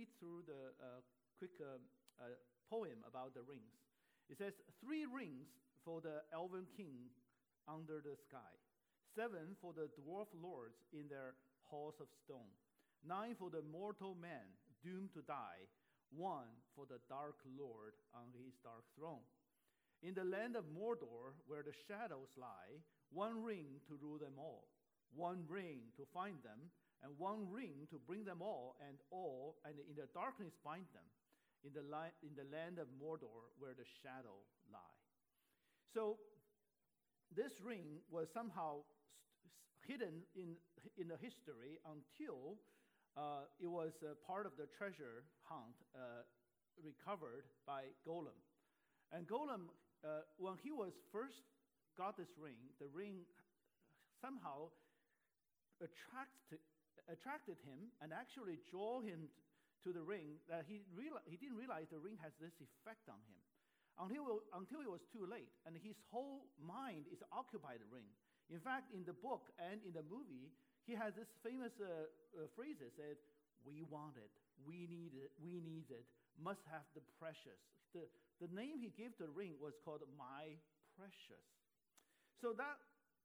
read through the quick poem about the rings. It says, 3 rings for the elven king under the sky, 7 for the dwarf lords in their halls of stone, 9 for the mortal man doomed to die, 1 for the dark lord on his dark throne. In the land of Mordor, where the shadows lie, 1 ring to rule them all, 1 ring to find them, and 1 ring to bring them all, and in the darkness bind them, in the land of Mordor, where the shadow lie. So this ring was somehow hidden in the history until it was part of the treasure hunt recovered by Gollum. And Gollum, when he was first got this ring, the ring somehow attracted him and actually drew him to the ring, that he didn't realize the ring has this effect on him until it was too late, and his whole mind is occupied the ring. In fact, in the book and in the movie, he has this famous phrase that said, "We want it, we need it, must have the precious." The name he gave to the ring was called My Precious. So that.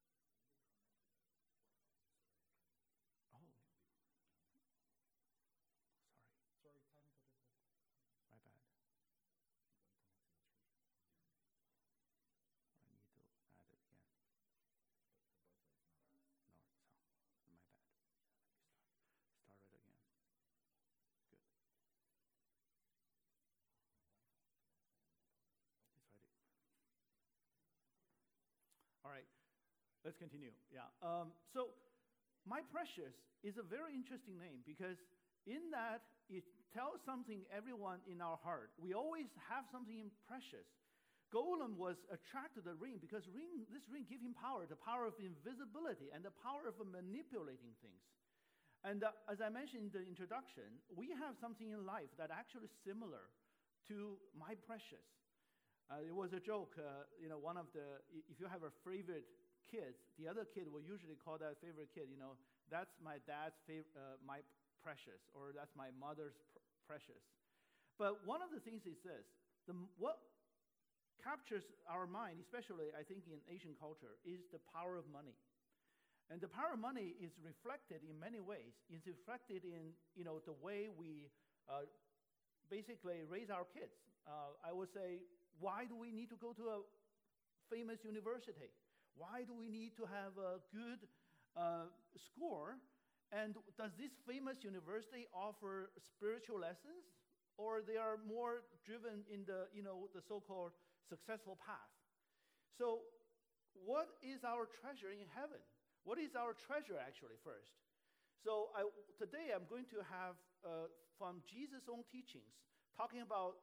All right, let's continue. Yeah. So, My Precious is a very interesting name because in that it tells something everyone in our heart. We always have something precious. Gollum was attracted to the ring because this ring gave him power, the power of invisibility and the power of manipulating things. And as I mentioned in the introduction, we have something in life that actually is similar to My Precious. It was a joke, if you have a favorite kid, the other kid will usually call that favorite kid, that's my dad's My Precious, or that's my mother's precious. But one of the things is this, what captures our mind, especially I think in Asian culture, is the power of money. And the power of money is reflected in many ways. It's reflected in, the way we basically raise our kids. I would say, why do we need to go to a famous university? Why do we need to have a good score? And does this famous university offer spiritual lessons? Or they are more driven in the so-called successful path? So what is our treasure in heaven? What is our treasure actually first? So today I'm going to have from Jesus' own teachings, talking about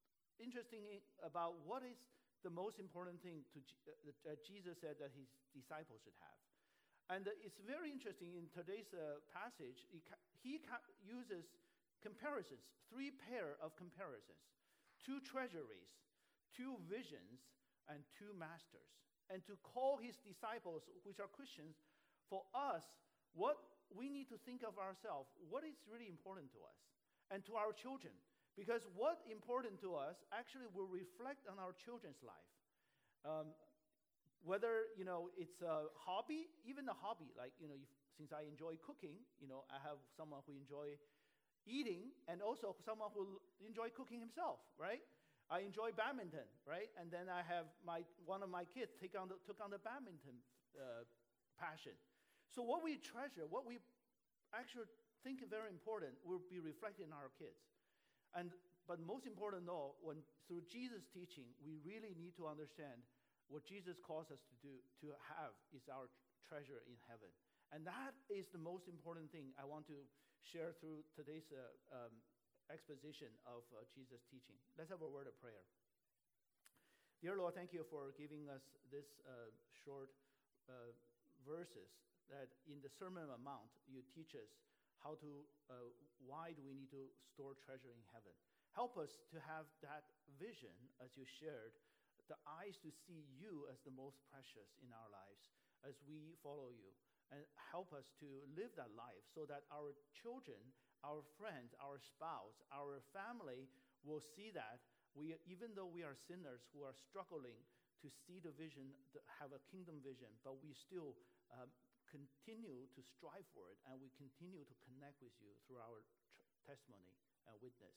what is the most important thing that Jesus said that his disciples should have. And it's very interesting in today's passage, he uses comparisons, 3 pair of comparisons, 2 treasuries, 2 visions, and 2 masters. And to call his disciples, which are Christians, for us, what we need to think of ourselves, what is really important to us, and to our children. Because what's important to us actually will reflect on our children's life. Whether, it's a hobby, even a hobby, like, since I enjoy cooking, I have someone who enjoy eating, and also someone who enjoy cooking himself, right? I enjoy badminton, right? And then I have one of my kids took on the badminton passion. So what we treasure, what we actually think is very important, will be reflected in our kids. But most important though, through Jesus' teaching, we really need to understand what Jesus calls us to do, to have, is our treasure in heaven. And that is the most important thing I want to share through today's exposition of Jesus' teaching. Let's have a word of prayer. Dear Lord, thank you for giving us this short verses that in the Sermon on the Mount, you teach us why do we need to store treasure in heaven. Help us to have that vision, as you shared, the eyes to see you as the most precious in our lives as we follow you. And help us to live that life so that our children our friends, our spouse, our family will see that even though we are sinners who are struggling to see the vision, have a kingdom vision, but we still continue to strive for it, and we continue to connect with you through our testimony and witness.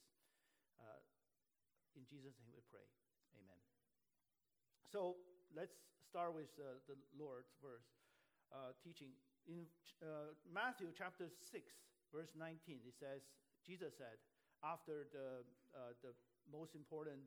In Jesus' name we pray. Amen. So let's start with the Lord's verse teaching. In Matthew chapter 6, verse 19, it says, Jesus said, after the most important,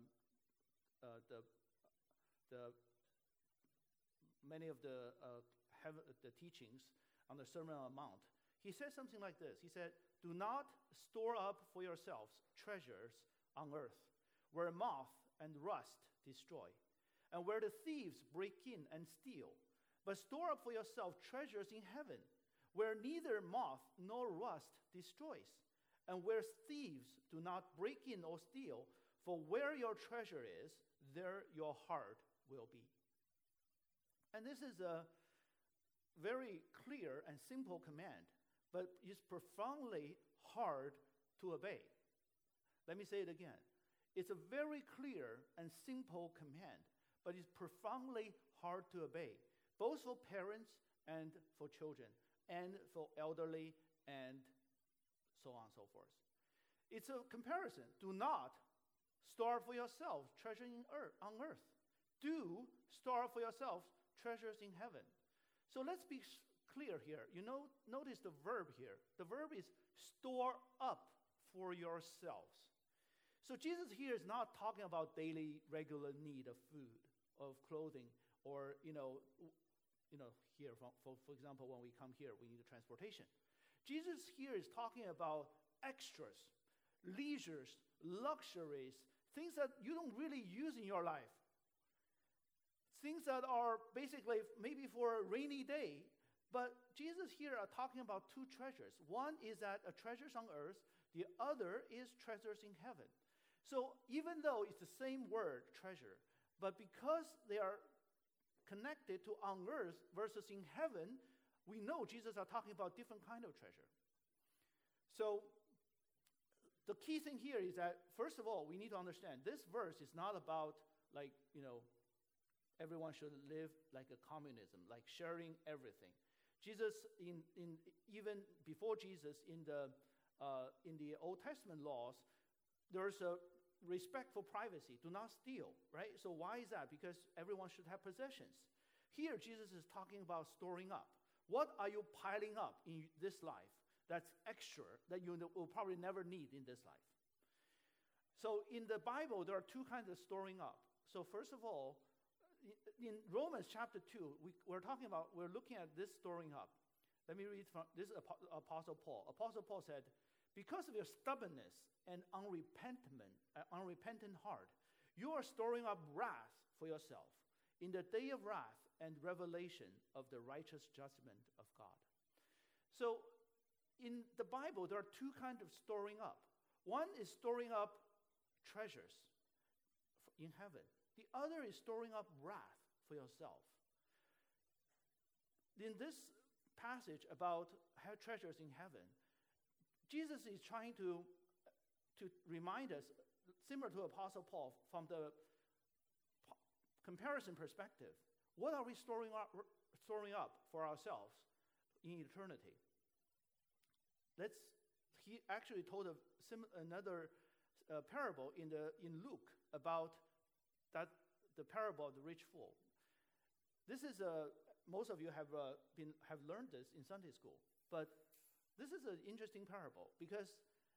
many of the teachings on the Sermon on the Mount, he said something like this. He said, do not store up for yourselves treasures on earth, where moth and rust destroy, and where the thieves break in and steal. But store up for yourself treasures in heaven, where neither moth nor rust destroys, and where thieves do not break in or steal. For where your treasure is, there your heart will be. And this is a very clear and simple command, but it's profoundly hard to obey. Let me say it again. It's a very clear and simple command, but it's profoundly hard to obey, both for parents and for children, and for elderly, and so on and so forth. It's a comparison. Do not store for yourselves treasures on earth. Do store for yourselves treasures in heaven. So let's be clear here. Notice the verb here. The verb is store up for yourselves. So Jesus here is not talking about daily, regular need of food, of clothing, or here, for example, when we come here, we need transportation. Jesus here is talking about extras, leisures, luxuries, things that you don't really use in your life. Things that are basically maybe for a rainy day. But Jesus here are talking about two treasures. One is that a treasures on earth, the other is treasures in heaven. So even though it's the same word, treasure, but because they are connected to on earth versus in heaven, we know Jesus are talking about different kind of treasure. So the key thing here is that, first of all, we need to understand this verse is not about everyone should live like a communism, like sharing everything. Jesus, even before Jesus, in the Old Testament laws, there's a respect for privacy. Do not steal, right? So why is that? Because everyone should have possessions. Here, Jesus is talking about storing up. What are you piling up in this life that's extra that you will probably never need in this life? So in the Bible, there are two kinds of storing up. So first of all, in Romans chapter 2, we're looking at this storing up. Let me read from this Apostle Paul. Apostle Paul said, because of your stubbornness and unrepentant heart, you are storing up wrath for yourself in the day of wrath and revelation of the righteous judgment of God. So in the Bible, there are two kinds of storing up. One is storing up treasures in heaven. The other is storing up wrath for yourself. In this passage about treasures in heaven, Jesus is trying to remind us, similar to Apostle Paul, from the comparison perspective, what are we storing up for ourselves in eternity? He actually told another parable in Luke about the parable of the rich fool. This is most of you have learned this in Sunday school, but this is an interesting parable because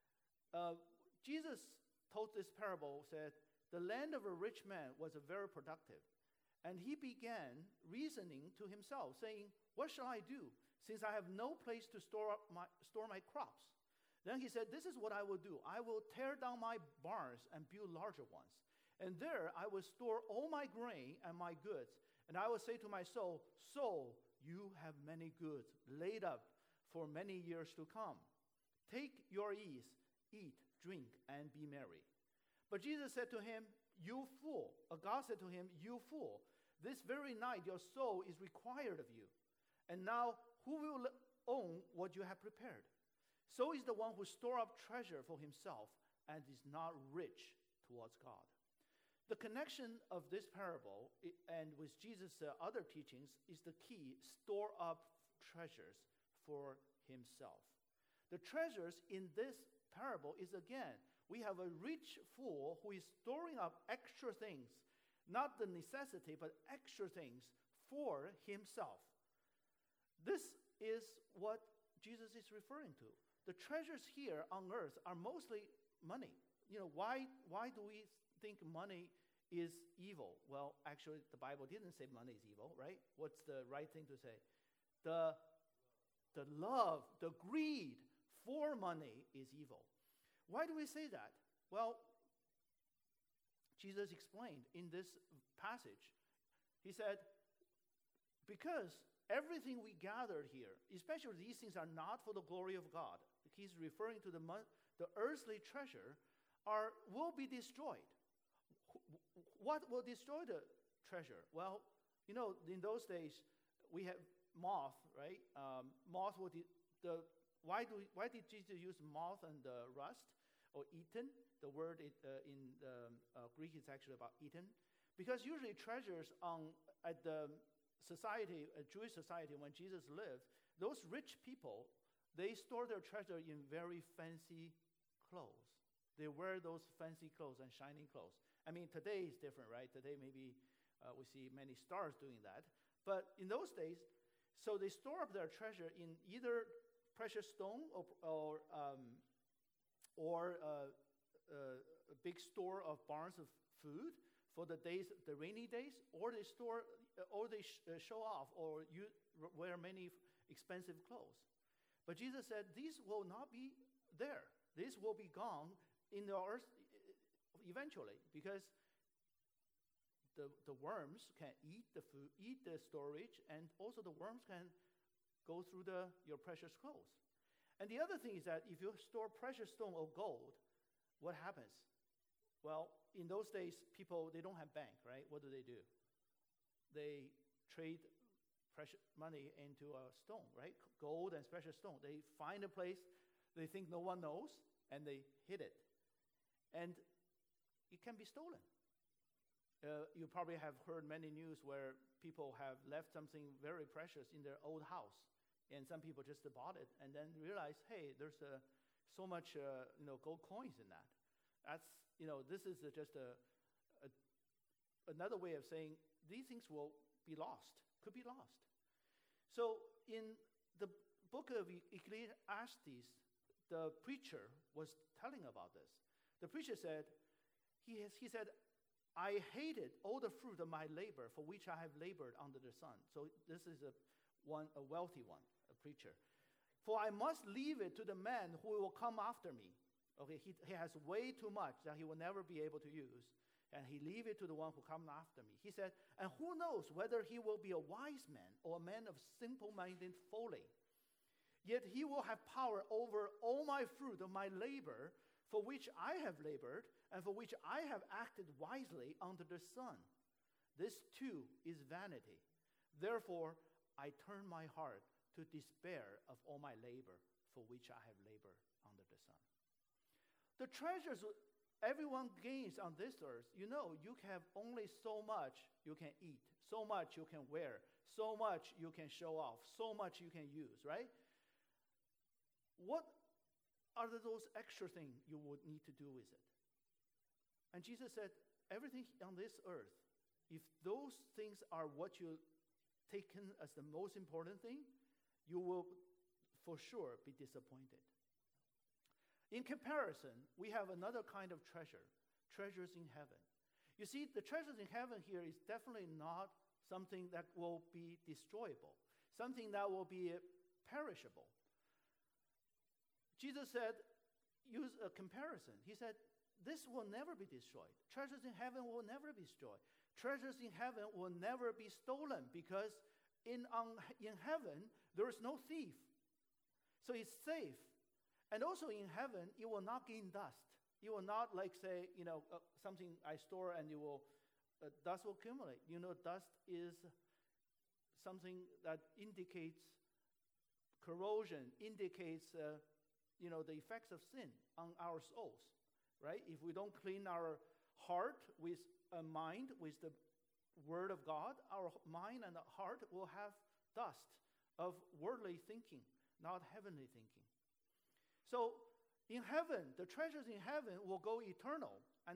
Jesus told this parable, said, the land of a rich man was very productive. And he began reasoning to himself, saying, what shall I do, since I have no place to store my crops? Then he said, this is what I will do. I will tear down my barns and build larger ones. And there I will store all my grain and my goods. And I will say to my soul, soul, you have many goods laid up for many years to come. Take your ease, eat, drink, and be merry. But Jesus said to him, you fool. God said to him, you fool. This very night your soul is required of you. And now who will own what you have prepared? So is the one who stores up treasure for himself and is not rich towards God. The connection of this parable and with Jesus' other teachings is the key: store up treasures for himself. The treasures in this parable is, again, we have a rich fool who is storing up extra things, not the necessity, but extra things for himself. This is what Jesus is referring to. The treasures here on earth are mostly money. Why do we think money is evil? Well, actually, the Bible didn't say money is evil, right? What's the right thing to say? The love, the greed for money is evil. Why do we say that? Well, Jesus explained in this passage. He said, because everything we gathered here, especially these things, are not for the glory of God. He's referring to the earthly treasure will be destroyed. What will destroy the treasure? Well, in those days, we have moth, right? Moth will why did Jesus use moth and rust or eaten? The word in Greek is actually about eaten, because usually treasures at the society, a Jewish society, when Jesus lived, those rich people, they store their treasure in very fancy clothes. They wear those fancy clothes and shining clothes. I mean, today is different, right? Today maybe we see many stars doing that. But in those days, so they store up their treasure in either precious stone or a big store of barns of food for the rainy days, or they store, or they show off, or wear many expensive clothes. But Jesus said these will not be there. These will be gone in the earth eventually, because the worms can eat the food, eat the storage, and also the worms can go through your precious clothes. And the other thing is that if you store precious stone or gold, what happens? Well, in those days, people, they don't have bank, right? What do? They trade precious money into a stone, right? Gold and precious stone. They find a place they think no one knows, and they hid it. And it can be stolen. You probably have heard many news where people have left something very precious in their old house, and some people just bought it and then realized, hey, there's so much gold coins in that. That's this is just another way of saying these things will be lost, could be lost. So in the book of Ecclesiastes, the preacher was telling about this. The preacher said, he said, I hated all the fruit of my labor for which I have labored under the sun. So this is a wealthy one, a preacher. For I must leave it to the man who will come after me. Okay, he has way too much that he will never be able to use, and he leave it to the one who comes after me. He said, and who knows whether he will be a wise man or a man of simple-minded folly. Yet he will have power over all my fruit of my labor, for which I have labored, and for which I have acted wisely under the sun. This too is vanity. Therefore, I turn my heart to despair of all my labor, for which I have labored under the sun. The treasures everyone gains on this earth, you have only so much you can eat, so much you can wear, so much you can show off, so much you can use, right? What are those extra things you would need to do with it? And Jesus said, everything on this earth, if those things are what you taken as the most important thing, you will for sure be disappointed. In comparison, we have another kind of treasures in heaven. You see, the treasures in heaven here is definitely not something that will be destroyable, something that will be perishable. Jesus said, use a comparison. He said, this will never be destroyed. Treasures in heaven will never be destroyed. Treasures in heaven will never be stolen, because in heaven, there is no thief. So it's safe. And also in heaven, it will not gain dust. It will not say, something I store and dust will accumulate. Dust is something that indicates corrosion, indicates the effects of sin on our souls, right? If we don't clean our heart with a mind, with the Word of God, our mind and heart will have dust of worldly thinking, not heavenly thinking. So in heaven, the treasures in heaven will go eternal. And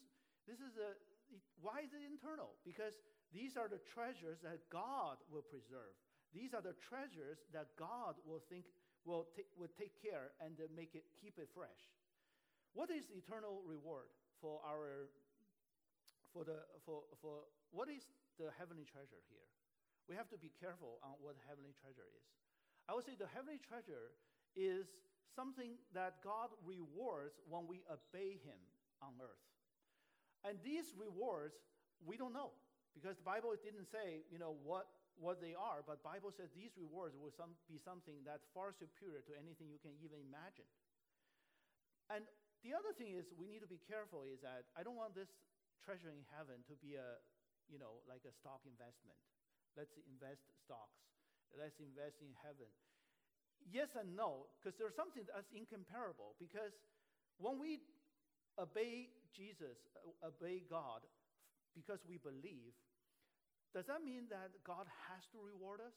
why is it eternal? Because these are the treasures that God will preserve. These are the treasures that God will take care and keep it fresh. What is eternal reward for what is the heavenly treasure here? We have to be careful on what heavenly treasure is. I would say the heavenly treasure is something that God rewards when we obey Him on earth. And these rewards, we don't know, because the Bible didn't say, what they are, but the Bible says these rewards will be something that's far superior to anything you can even imagine. And the other thing is we need to be careful is that I don't want this treasure in heaven to be like a stock investment. Let's invest stocks. Let's invest in heaven. Yes and no, because there's something that's incomparable. Because when we obey Jesus, obey God, because we believe, does that mean that God has to reward us?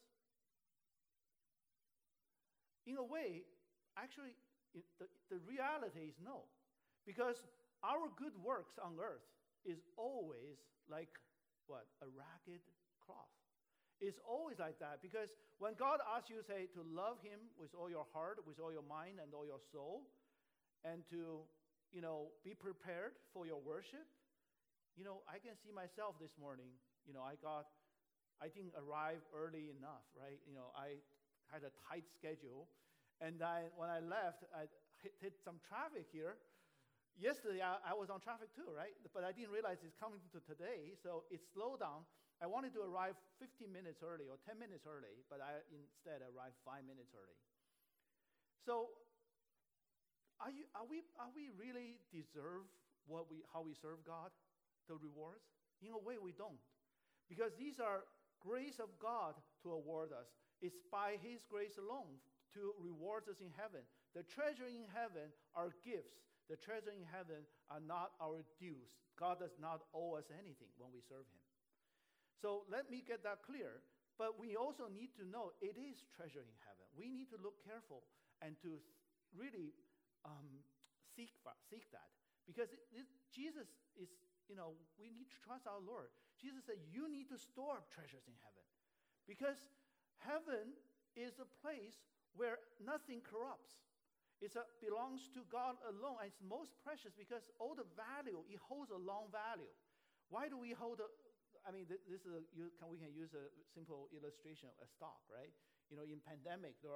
In a way, actually, the reality is no. Because our good works on earth is always like, a ragged cloth. It's always like that, because when God asks you, say, to love Him with all your heart, with all your mind, and all your soul, and to, be prepared for your worship, I can see myself this morning, I didn't arrive early enough, right? I had a tight schedule, and when I left, I hit some traffic here. Yesterday, I was on traffic too, right? But I didn't realize it's coming to today, so it slowed down. I wanted to arrive 15 minutes early or 10 minutes early, but I instead arrived 5 minutes early. So, are we really deserve how we serve God, the rewards? In a way, we don't, because these are grace of God to award us. It's by His grace alone to reward us in heaven. The treasure in heaven are gifts. The treasure in heaven are not our dues. God does not owe us anything when we serve Him. So let me get that clear. But we also need to know it is treasure in heaven. We need to look careful and to really seek that. Because Jesus is, we need to trust our Lord. Jesus said, you need to store up treasures in heaven. Because heaven is a place where nothing corrupts. It belongs to God alone, and it's most precious because all the value, it holds a long value. Why do we hold we can use a simple illustration of a stock, right? In pandemic, there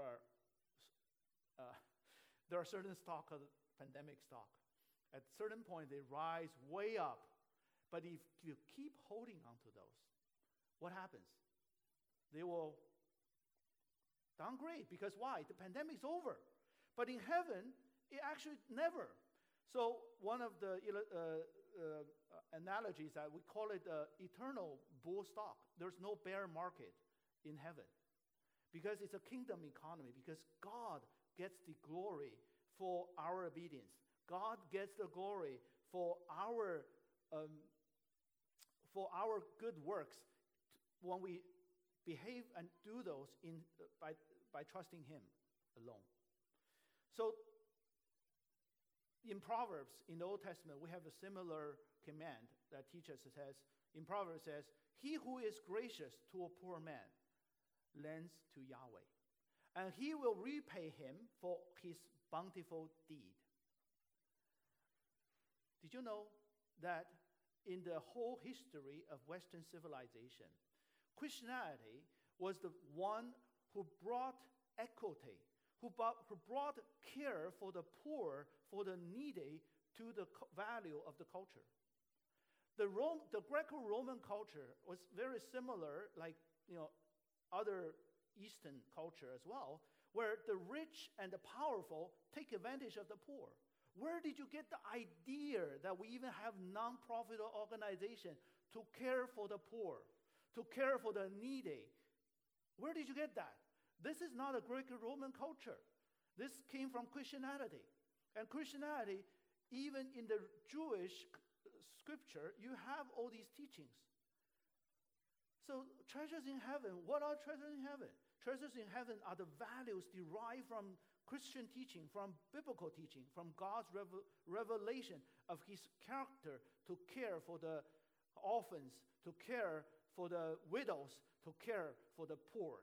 are certain stock called pandemic stock. At a certain point, they rise way up. But if you keep holding on to those, what happens? They will downgrade, because why? The pandemic's over. But in heaven, it actually never. So one of the analogies that we call it eternal bull stock. There's no bear market in heaven, because it's a kingdom economy, because God gets the glory for our obedience. God gets the glory for our good works when we behave and do those by trusting Him alone. So in Proverbs, in the Old Testament, we have a similar command that teaches us. In Proverbs says, he who is gracious to a poor man lends to Yahweh, and He will repay him for his bountiful deed. Did you know that in the whole history of Western civilization, Christianity was the one who brought equity, who brought care for the poor, for the needy, to the value of the culture. The Greco-Roman culture was very similar, like other Eastern culture as well, where the rich and the powerful take advantage of the poor. Where did you get the idea that we even have non-profit organization to care for the poor, to care for the needy? Where did you get that? This is not a Greco-Roman culture. This came from Christianity. And Christianity, even in the Jewish scripture, you have all these teachings. So treasures in heaven, what are treasures in heaven? Treasures in heaven are the values derived from Christian teaching, from biblical teaching, from God's revelation of his character to care for the orphans, to care for the widows, to care for the poor.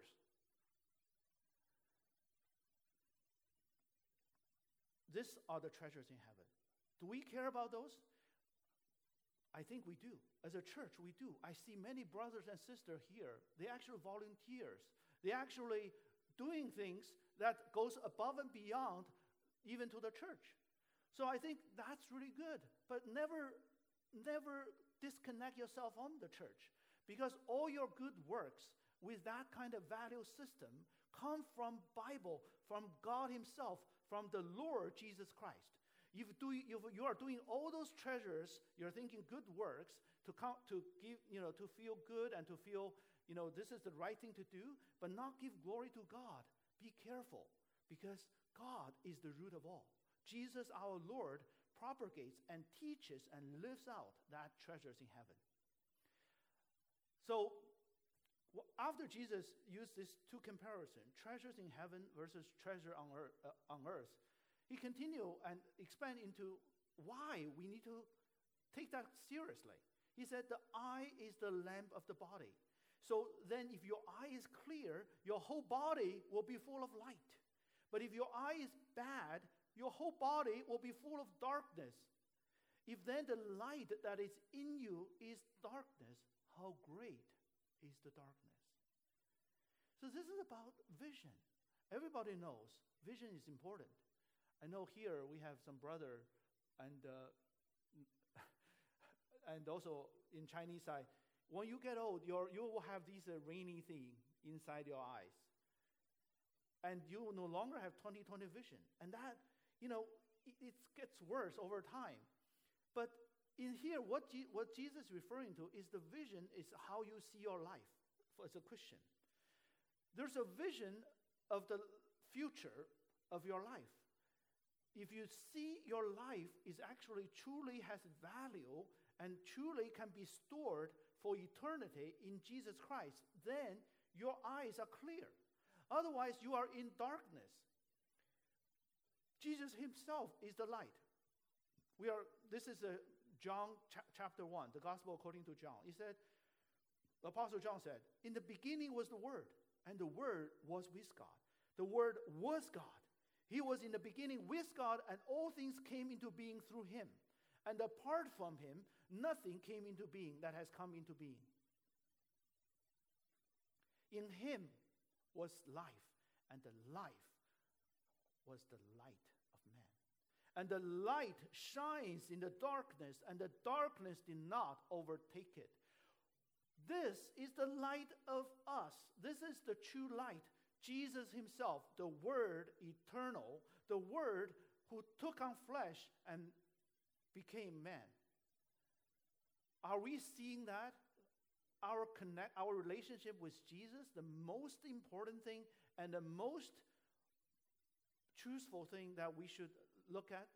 These are the treasures in heaven. Do we care about those? I think we do. As a church, we do. I see many brothers and sisters here. They actually volunteers. They actually doing things that goes above and beyond even to the church. So I think that's really good. But never disconnect yourself from the church, because all your good works with that kind of value system come from Bible, from God himself, from the Lord Jesus Christ. If you are doing all those treasures, you're thinking good works to give, to feel good and to feel, this is the right thing to do, but not give glory to God. Be careful, because God is the root of all. Jesus, our Lord, propagates and teaches and lives out that treasures in heaven. So after Jesus used these two comparisons, treasures in heaven versus treasure on earth, he continued and expand into why we need to take that seriously. He said the eye is the lamp of the body. So then if your eye is clear, your whole body will be full of light. But if your eye is bad, your whole body will be full of darkness. If then the light that is in you is darkness, how great is the darkness? So this is about vision. Everybody knows vision is important. I know here we have some brother and also in Chinese side, when you get old, you will have this rainy thing inside your eyes. And you will no longer have 20/20 vision. And that, it gets worse over time. But in here, what Jesus is referring to is the vision is how you see your life as a Christian. There's a vision of the future of your life. If you see your life is actually truly has value and truly can be stored for eternity in Jesus Christ, then your eyes are clear. Otherwise, you are in darkness. Jesus himself is the light. This is John chapter 1, the gospel according to John. He said, the Apostle John said, in the beginning was the Word, and the Word was with God. The Word was God. He was in the beginning with God, and all things came into being through him. And apart from him, nothing came into being that has come into being. In him was life, and the life was the light of man. And the light shines in the darkness, and the darkness did not overtake it. This is the light of us. This is the true light. Jesus himself, the Word eternal, the Word who took on flesh and became man. Are we seeing that? Our relationship with Jesus, the most important thing and the most truthful thing that we should look at?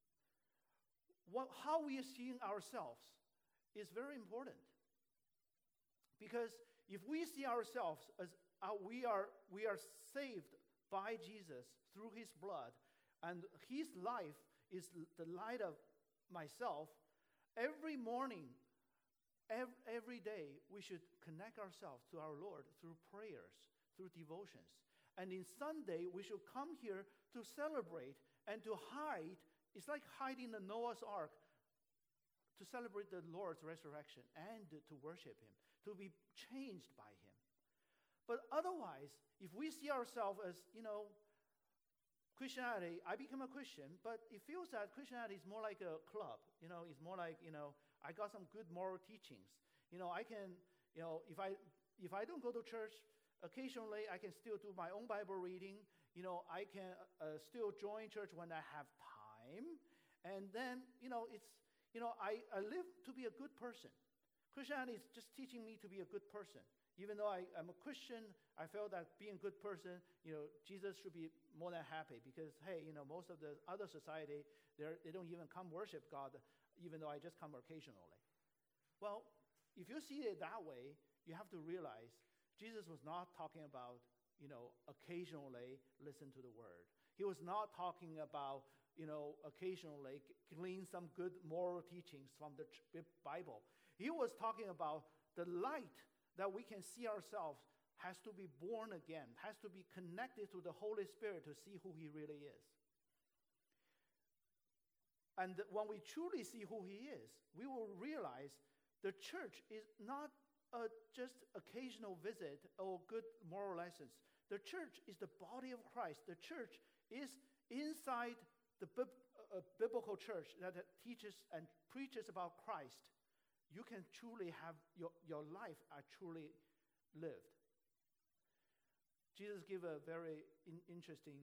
How we are seeing ourselves is very important. Because if we see ourselves as we are saved by Jesus through his blood, and his life is the light of myself, every morning, every day, we should connect ourselves to our Lord through prayers, through devotions. And in Sunday, we should come here to celebrate and to hide. It's like hiding the Noah's Ark, to celebrate the Lord's resurrection and to worship him, to be changed by him. But otherwise, if we see ourselves as, Christianity, I become a Christian, but it feels that Christianity is more like a club. It's more like, I got some good moral teachings. I can, if I don't go to church, occasionally I can still do my own Bible reading. I can still join church when I have time. And then, I live to be a good person. Christianity is just teaching me to be a good person. Even though I'm a Christian, I felt that being a good person, Jesus should be more than happy because, hey, most of the other society, they don't even come worship God, even though I just come occasionally. Well, if you see it that way, you have to realize Jesus was not talking about, occasionally listen to the word. He was not talking about, occasionally glean some good moral teachings from the Bible. He was talking about the light that we can see ourselves has to be born again, has to be connected to the Holy Spirit to see who he really is. And when we truly see who he is, we will realize the church is not just occasional visit or good moral lessons. The church is the body of Christ. The church is inside the biblical church that teaches and preaches about Christ. You can truly have your life are truly lived. Jesus gave a very interesting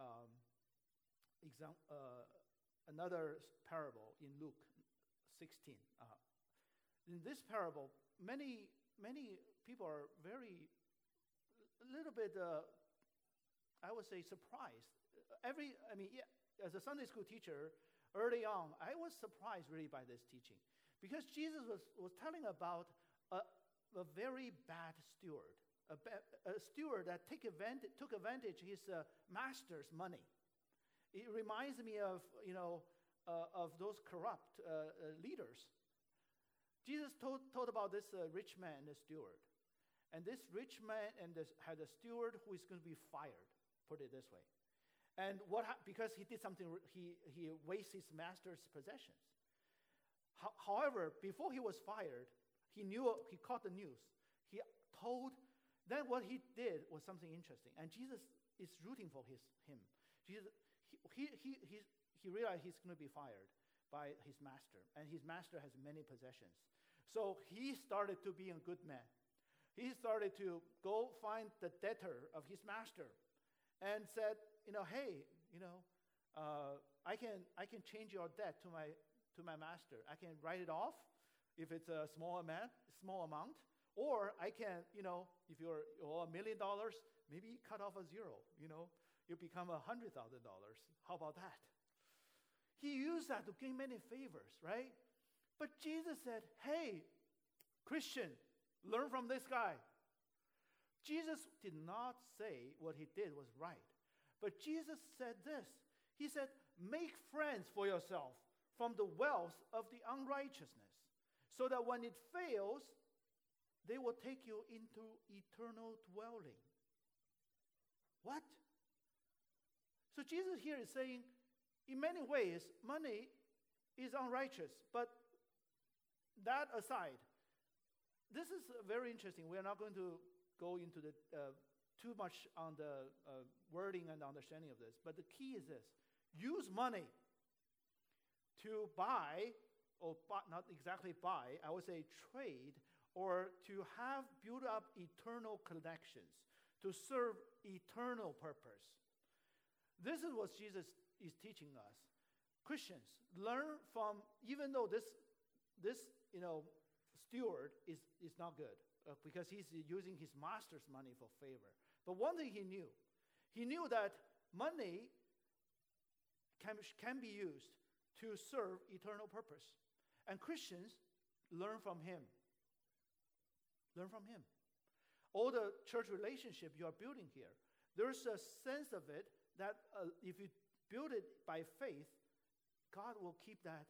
another parable in Luke 16. In this parable, many people are a little bit, I would say, surprised. As a Sunday school teacher, early on, I was surprised really by this teaching. Because Jesus was telling about a very bad steward, a steward that took advantage of his master's money. It reminds me of those corrupt leaders. Jesus told about this rich man, the steward, and this rich man had a steward who is going to be fired. Put it this way, and because he did something, he wasted his master's possessions. However, before he was fired, he caught the news. Then what he did was something interesting. And Jesus is rooting for him. Jesus, he realized he's going to be fired by his master. And his master has many possessions. So he started to be a good man. He started to go find the debtor of his master and said, hey, I can change your debt to my master. I can write it off if it's a small amount, or I can, if you're $1 million, maybe cut off a zero, you become $100,000. How about that? He used that to gain many favors, right? But Jesus said, hey, Christian, learn from this guy. Jesus did not say what he did was right, but Jesus said this. He said, make friends for yourself from the wealth of the unrighteousness, so that when it fails, they will take you into eternal dwelling. What? So Jesus here is saying, in many ways, money is unrighteous, but that aside, this is very interesting. We are not going to go into too much on the wording and understanding of this, but the key is this. Use money to buy, or not exactly buy, I would say trade, or to have built up eternal connections, to serve eternal purpose. This is what Jesus is teaching us. Christians, learn from, even though this steward is not good, because he's using his master's money for favor. But one thing he knew that money can be used to serve eternal purpose. And Christians learn from him. Learn from him. All the church relationship you are building here, there's a sense of it that if you build it by faith, God will keep that.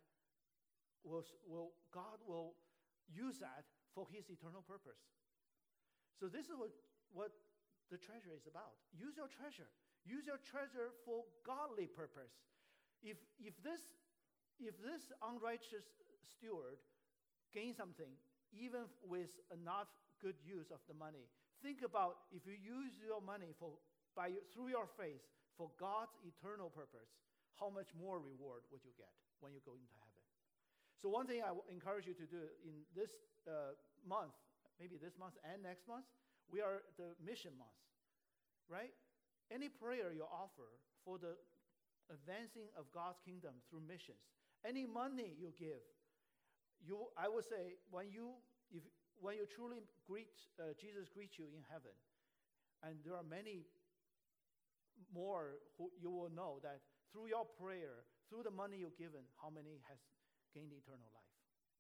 God will use that for his eternal purpose. So this is what the treasure is about. Use your treasure. Use your treasure for godly purpose. If this unrighteous steward gains something, even with a not good use of the money, think about if you use your money through your faith for God's eternal purpose, how much more reward would you get when you go into heaven? So one thing I encourage you to do in this month, maybe this month and next month, we are the mission month, right? Any prayer you offer for the advancing of God's kingdom through missions, any money you give, I would say when when you truly Jesus greets you in heaven, and there are many more who you will know that through your prayer, through the money you've given, how many has gained eternal life.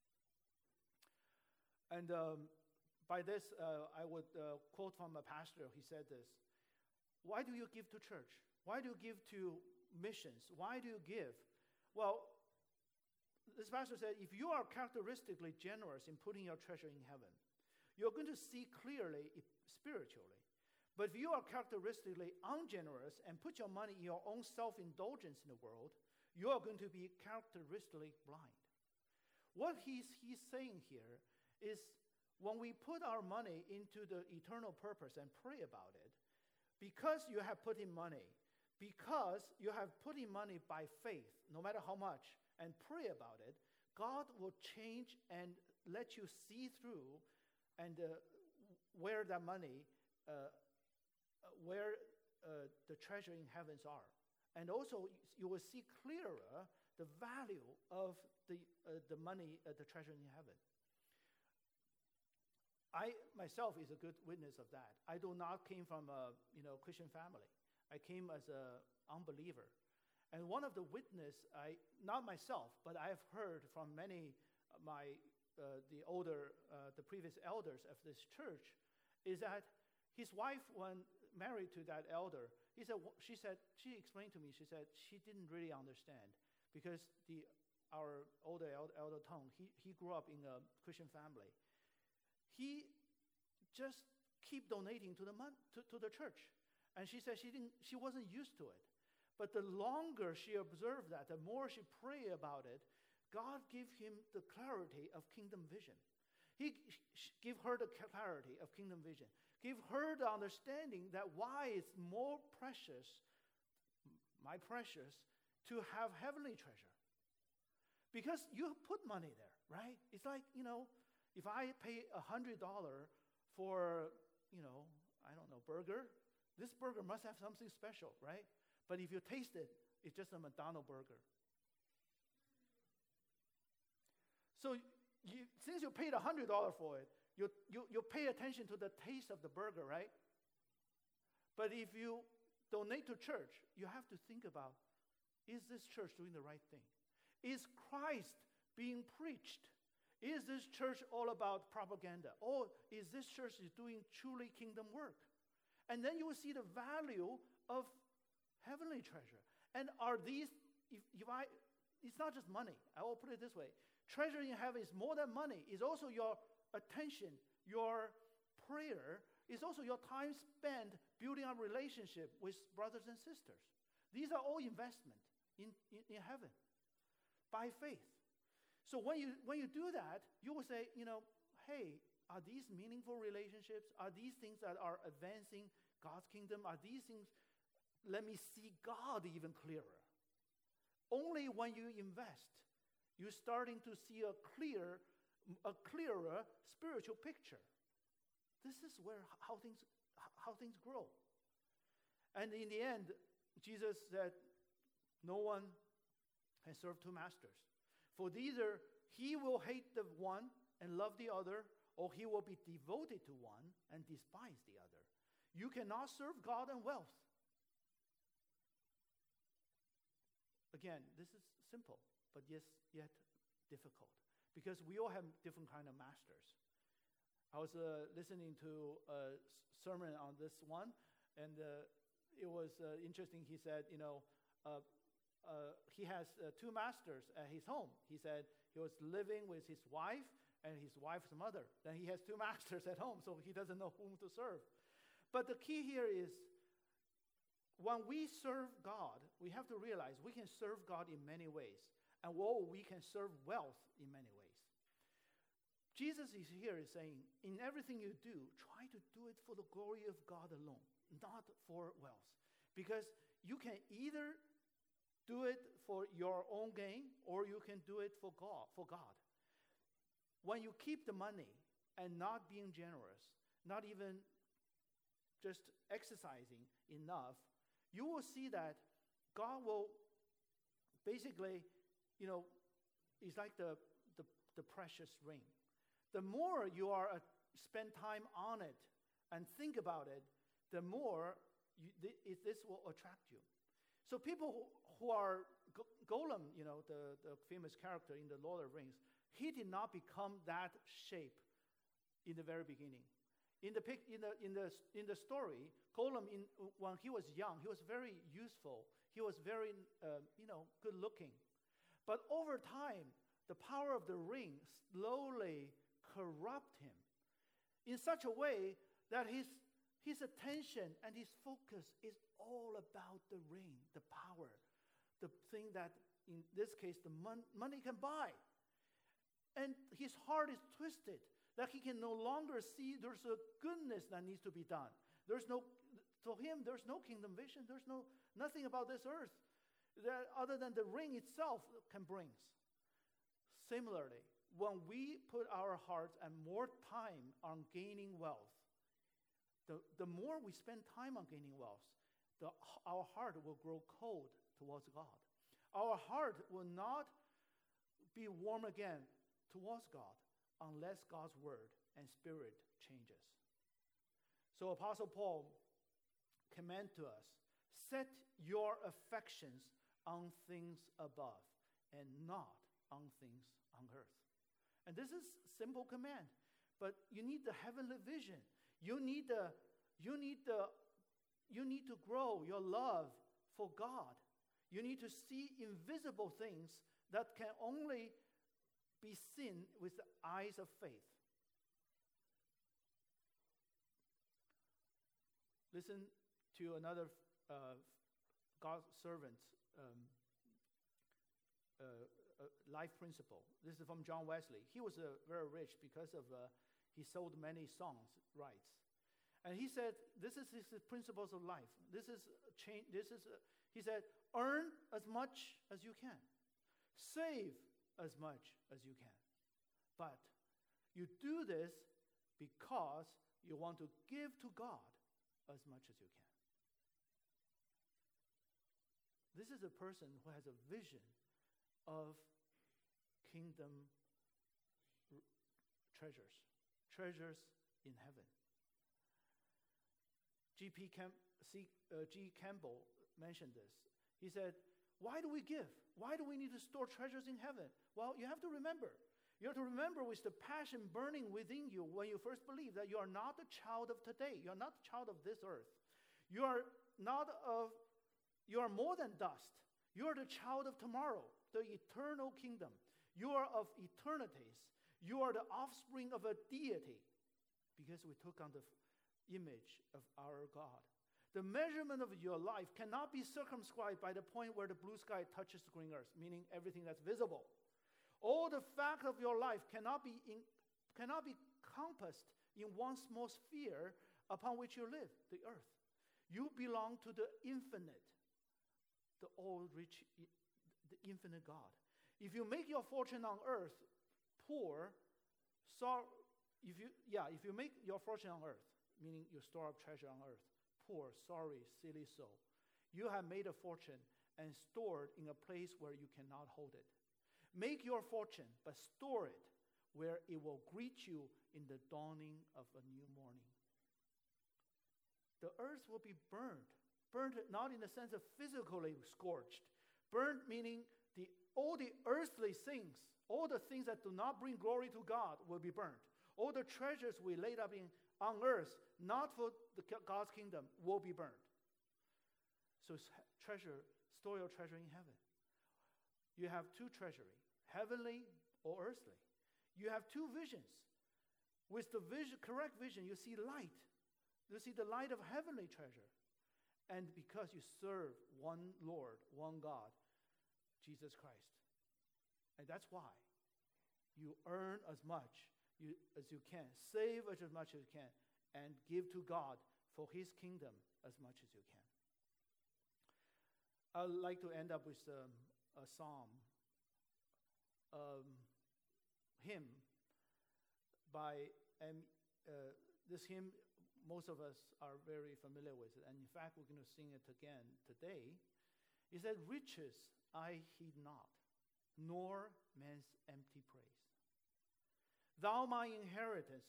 And by this, I would quote from a pastor. He said this: why do you give to church? Why do you give to missions? Why do you give? Well, this pastor said, if you are characteristically generous in putting your treasure in heaven, you're going to see clearly spiritually. But if you are characteristically ungenerous and put your money in your own self-indulgence in the world, you are going to be characteristically blind. What he's saying here is when we put our money into the eternal purpose and pray about it, because you have put in money, because you have put in money by faith, no matter how much, and pray about it, God will change and let you see through and where that money, where the treasure in heavens are. And also, you will see clearer the value of the money, the treasure in heaven. I myself is a good witness of that. I do not came from a Christian family. I came as an unbeliever. And one of the witness, not myself, but I have heard from many the previous elders of this church, is that his wife, when married to that elder, she explained to me, she said she didn't really understand because our older elder Tong, he grew up in a Christian family. He just keep donating to the church. And she said she wasn't used to it. But the longer she observed that, the more she prayed about it, God gave him the clarity of kingdom vision. He gave her the clarity of kingdom vision. Give her the understanding that why it's more precious, my precious, to have heavenly treasure. Because you put money there, right? It's like, if I pay $100 for, burger, this burger must have something special, right? But if you taste it, it's just a McDonald's burger. So since you paid $100 for it, you pay attention to the taste of the burger, right? But if you donate to church, you have to think about, is this church doing the right thing? Is Christ being preached? Is this church all about propaganda? Or is this church doing truly kingdom work? And then you will see the value of heavenly treasure. And are these, it's not just money. I will put it this way. Treasure in heaven is more than money. It's also your attention, your prayer. It's also your time spent building a relationship with brothers and sisters. These are all investment in heaven by faith. So when you do that, you will say, hey, are these meaningful relationships? Are these things that are advancing God's kingdom? Are these things, let me see God even clearer. Only when you invest, you're starting to see a clearer spiritual picture. This is how things grow. And in the end, Jesus said, no one can serve two masters. For either he will hate the one and love the other, or he will be devoted to one and despise the other. You cannot serve God and wealth. Again, this is simple, but yet difficult, because we all have different kind of masters. I was listening to a sermon on this one, and it was interesting. He said, he has two masters at his home. He said he was living with his wife and his wife's mother. Then he has two masters at home, so he doesn't know whom to serve. But the key here is, when we serve God, we have to realize we can serve God in many ways, and we can serve wealth in many ways. Jesus is here is saying, in everything you do, try to do it for the glory of God alone, not for wealth. Because you can either do it for your own gain, or you can do it for God. When you keep the money and not being generous, not even just exercising enough, you will see that God will basically, it's like the precious ring. the more you spend time on it and think about it, the more this will attract you. So people who are Gollum, the famous character in the Lord of the Rings, he did not become that shape in the very beginning. In the story, Gollum, when he was young, he was very useful. He was very, good looking. But over time, the power of the ring slowly corrupt him in such a way that his attention and his focus is all about the ring, the power, the thing that, in this case, the money can buy. And his heart is twisted, that he can no longer see there's a goodness that needs to be done. For him, there's no kingdom vision. There's nothing about this earth that other than the ring itself can bring. Similarly, when we put our hearts and more time on gaining wealth, the more we spend time on gaining wealth, our heart will grow cold towards God. Our heart will not be warm again towards God unless God's word and spirit changes. So Apostle Paul commands to us, set your affections on things above and not on things on earth. And this is a simple command, but you need the heavenly vision. You need to grow your love for God. You need to see invisible things that can only be seen with the eyes of faith. Listen to another God's servant life principle. This is from John Wesley. He was very rich because of he sold many songs rights, and he said this is his principles of life. He said, earn as much as you can, save as much as you can, but you do this because you want to give to God as much as you can. This is a person who has a vision of kingdom treasures in heaven. G. Campbell mentioned this. He said, why do we give? Why do we need to store treasures in heaven? Well, you have to remember. You have to remember with the passion burning within you when you first believe that you are not the child of today. You are not the child of this earth. You are more than dust. You are the child of tomorrow, the eternal kingdom. You are of eternities. You are the offspring of a deity because we took on the image of our God. The measurement of your life cannot be circumscribed by the point where the blue sky touches the green earth, meaning everything that's visible. All the fact of your life cannot be compassed in one small sphere upon which you live, the earth. You belong to the infinite, the all-rich, the infinite God. If you make your fortune on earth poor, if you make your fortune on earth, meaning you store up treasure on earth, poor, sorry, silly soul, you have made a fortune and stored in a place where you cannot hold it. Make your fortune, but store it where it will greet you in the dawning of a new morning. The earth will be burned not in the sense of physically scorched. Burned meaning all the earthly things, all the things that do not bring glory to God will be burned. All the treasures we laid up on earth, not for God's kingdom, will be burned. So store your treasure in heaven. You have two treasury, heavenly or earthly. You have two visions. With the correct vision, you see light. You see the light of heavenly treasure. And because you serve one Lord, one God, Jesus Christ. And that's why you earn as much as you can, save as much as you can, and give to God for his kingdom as much as you can. I'd like to end up with a psalm, hymn this hymn most of us are very familiar with it, and in fact we're going to sing it again today. It said, riches I heed not, nor man's empty praise. Thou my inheritance,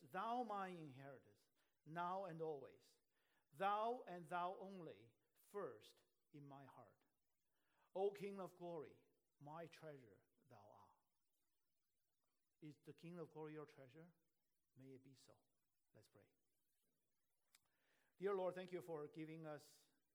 now and always. Thou and thou only, first in my heart. O King of glory, my treasure thou art. Is the King of glory your treasure? May it be so. Let's pray. Dear Lord, thank you for giving us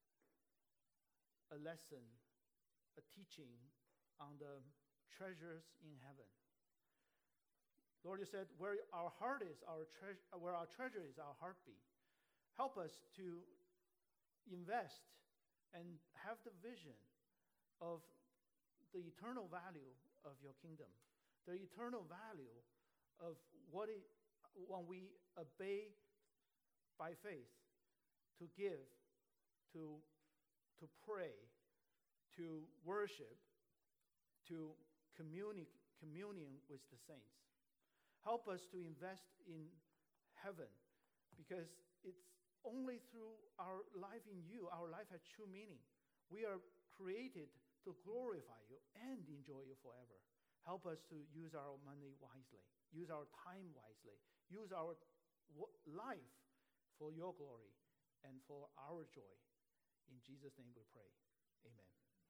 a lesson, a teaching on the treasures in heaven. Lord, you said, where our heart is, where our treasure is, our heartbeat. Help us to invest and have the vision of the eternal value of your kingdom, the eternal value of when we obey by faith, to give, to pray, to worship, to communion with the saints. Help us to invest in heaven, because it's only through our life in you, our life has true meaning. We are created to glorify you and enjoy you forever. Help us to use our money wisely, use our time wisely, use our life for your glory and for our joy. In Jesus' name we pray. Amen.